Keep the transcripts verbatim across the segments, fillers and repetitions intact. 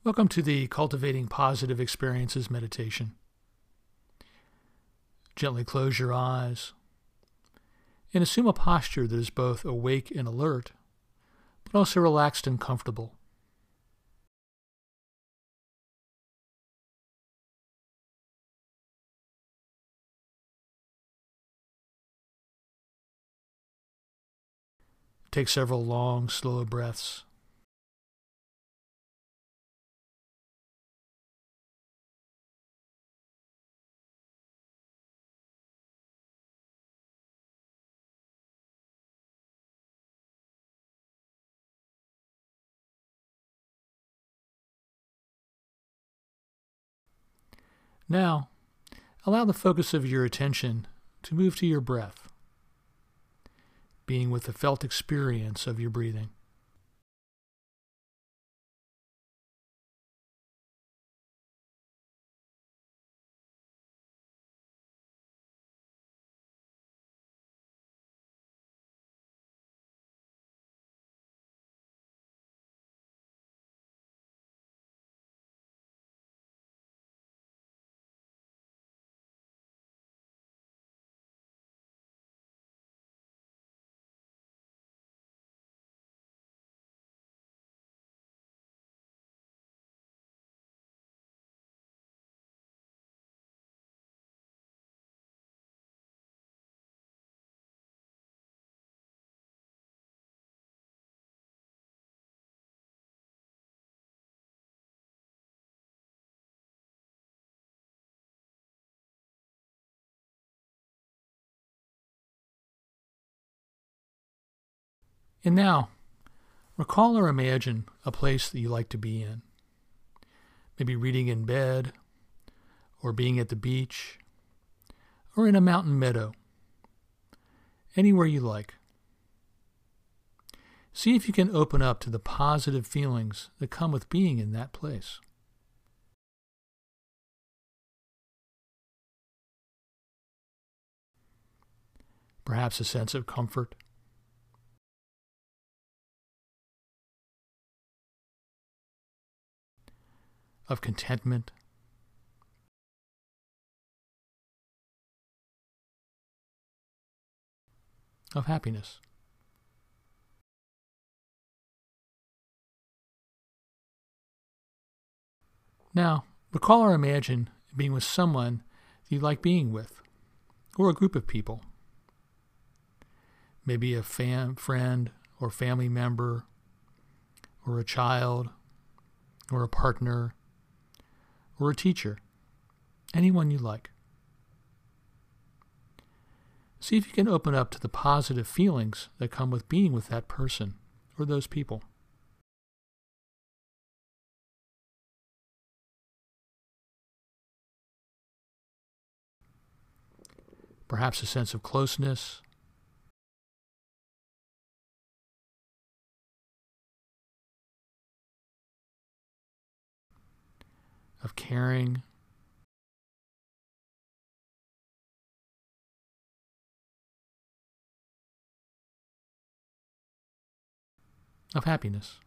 Welcome to the Cultivating Positive Experiences meditation. Gently close your eyes and assume a posture that is both awake and alert, but also relaxed and comfortable. Take several long, slow breaths. Now, allow the focus of your attention to move to your breath, being with the felt experience of your breathing. And now, recall or imagine a place that you like to be in. Maybe reading in bed, or being at the beach, or in a mountain meadow. Anywhere you like. See if you can open up to the positive feelings that come with being in that place. Perhaps a sense of comfort. Of contentment. Of happiness. Now, recall or imagine being with someone you like being with, or a group of people. Maybe a fam- friend or family member, or a child, or a partner, or a teacher, anyone you like. See if you can open up to the positive feelings that come with being with that person or those people. Perhaps a sense of closeness, of caring, of happiness.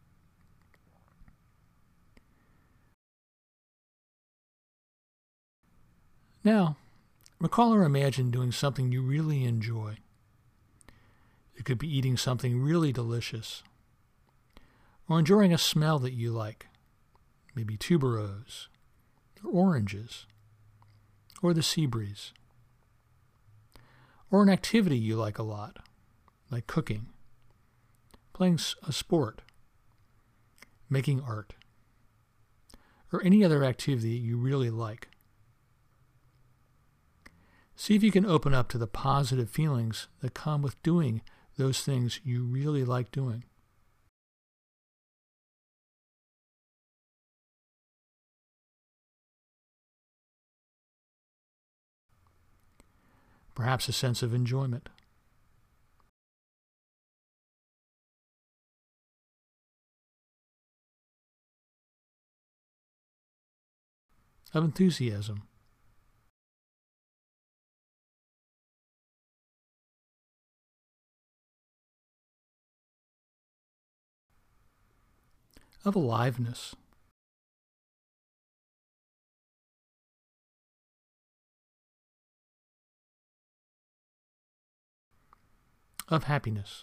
Now, recall or imagine doing something you really enjoy. It could be eating something really delicious, or enjoying a smell that you like, maybe tuberose, or oranges, or the sea breeze, or an activity you like a lot, like cooking, playing a sport, making art, or any other activity you really like. See if you can open up to the positive feelings that come with doing those things you really like doing. Perhaps a sense of enjoyment. Of enthusiasm. Of aliveness. of happiness.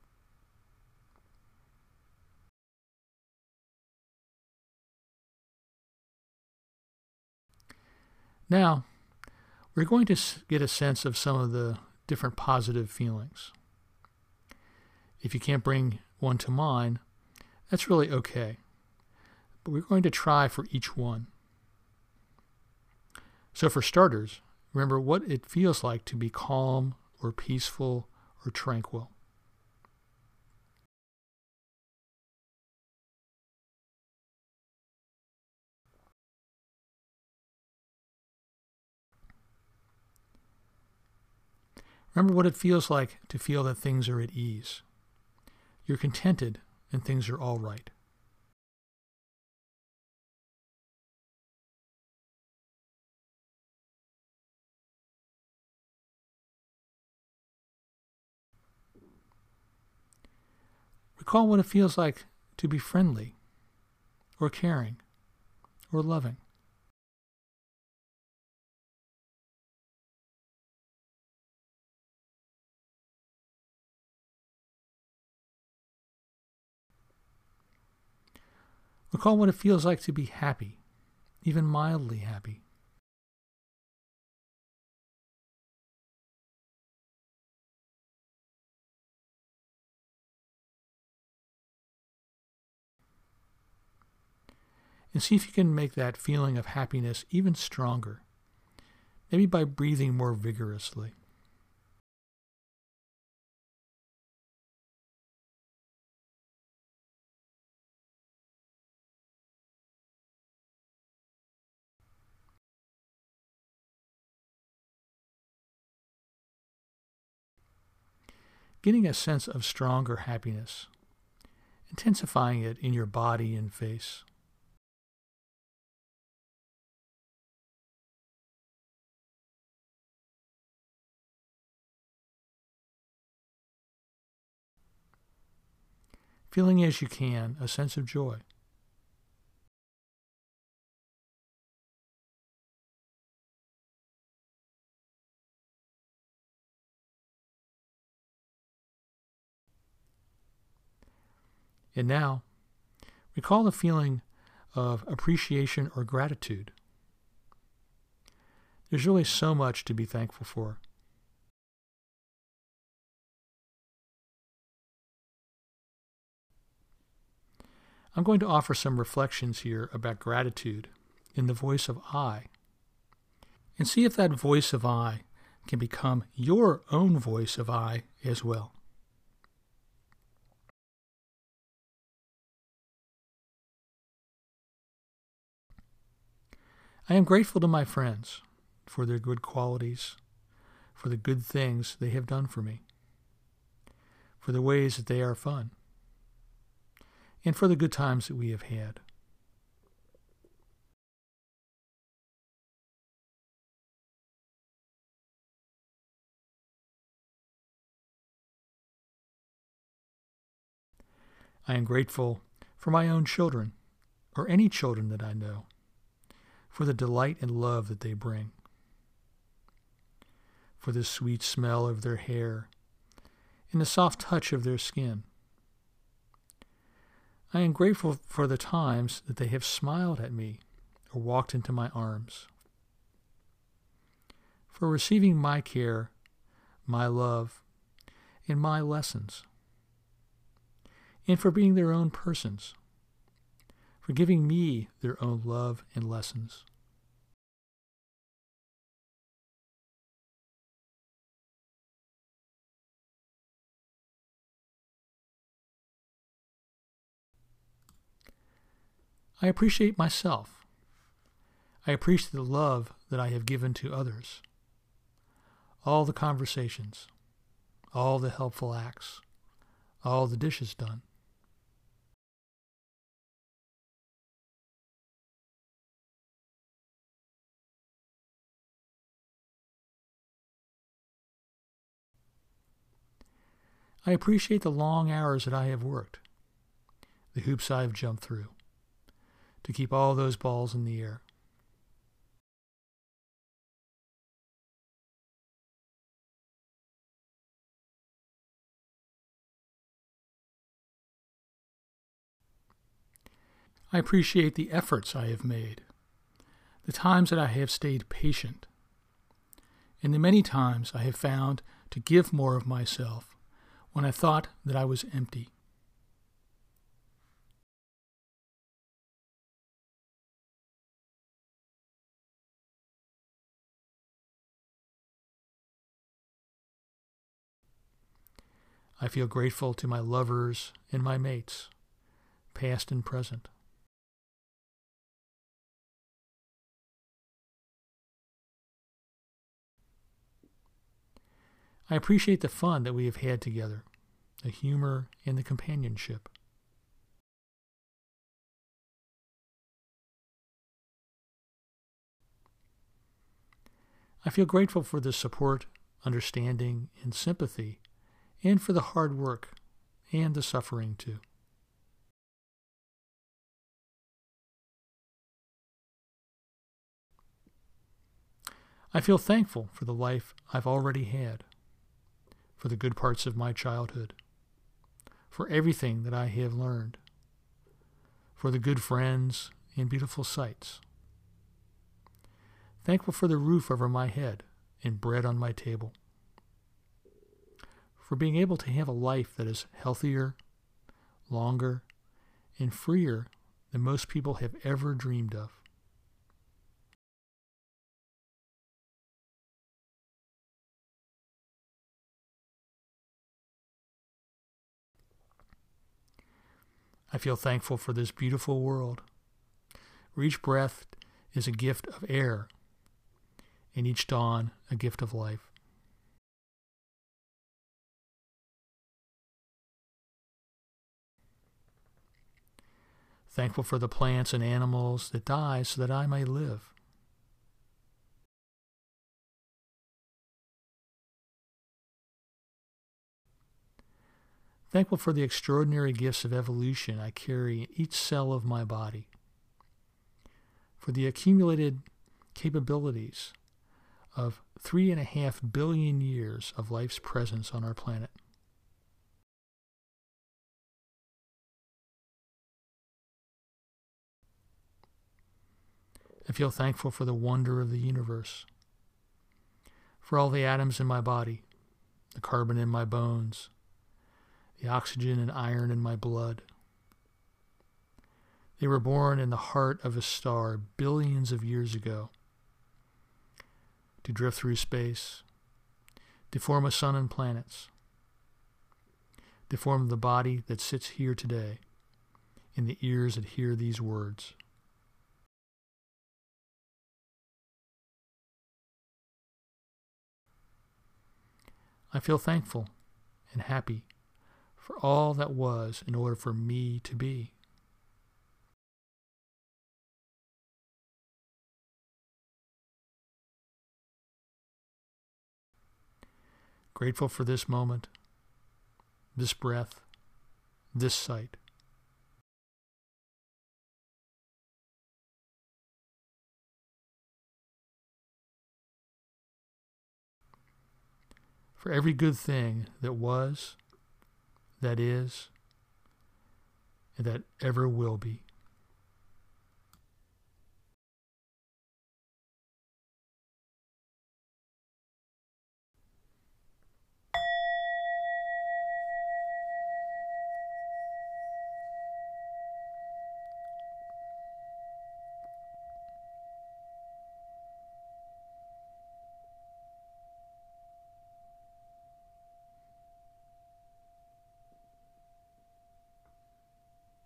Now, we're going to get a sense of some of the different positive feelings. If you can't bring one to mind, that's really okay. But we're going to try for each one. So for starters, remember what it feels like to be calm or peaceful or tranquil. Remember what it feels like to feel that things are at ease. You're contented and things are all right. Recall what it feels like to be friendly or caring or loving. Recall what it feels like to be happy, even mildly happy. And see if you can make that feeling of happiness even stronger, maybe by breathing more vigorously. Getting a sense of stronger happiness, intensifying it in your body and face. Feeling as you can a sense of joy. And now, recall the feeling of appreciation or gratitude. There's really so much to be thankful for. I'm going to offer some reflections here about gratitude in the voice of I, and see if that voice of I can become your own voice of I as well. I am grateful to my friends for their good qualities, for the good things they have done for me, for the ways that they are fun, and for the good times that we have had. I am grateful for my own children, or any children that I know, for the delight and love that they bring, for the sweet smell of their hair and the soft touch of their skin. I am grateful for the times that they have smiled at me or walked into my arms, for receiving my care, my love, and my lessons, and for being their own persons, for giving me their own love and lessons. I appreciate myself. I appreciate the love that I have given to others, all the conversations, all the helpful acts, all the dishes done. I appreciate the long hours that I have worked, the hoops I have jumped through, to keep all those balls in the air. I appreciate the efforts I have made, the times that I have stayed patient, and the many times I have found to give more of myself when I thought that I was empty. I feel grateful to my lovers and my mates, past and present. I appreciate the fun that we have had together, the humor and the companionship. I feel grateful for the support, understanding, and sympathy, and for the hard work and the suffering too. I feel thankful for the life I've already had, for the good parts of my childhood, for everything that I have learned, for the good friends and beautiful sights. Thankful for the roof over my head and bread on my table, for being able to have a life that is healthier, longer, and freer than most people have ever dreamed of. I feel thankful for this beautiful world, where each breath is a gift of air, and each dawn a gift of life. Thankful for the plants and animals that die so that I may live. Thankful for the extraordinary gifts of evolution I carry in each cell of my body, for the accumulated capabilities of three and a half billion years of life's presence on our planet. I feel thankful for the wonder of the universe, for all the atoms in my body, the carbon in my bones, the oxygen and iron in my blood. They were born in the heart of a star billions of years ago to drift through space, to form a sun and planets, to form the body that sits here today in the ears that hear these words. I feel thankful and happy for all that was in order for me to be. Grateful for this moment, this breath, this sight. For every good thing that was, that is, and that ever will be.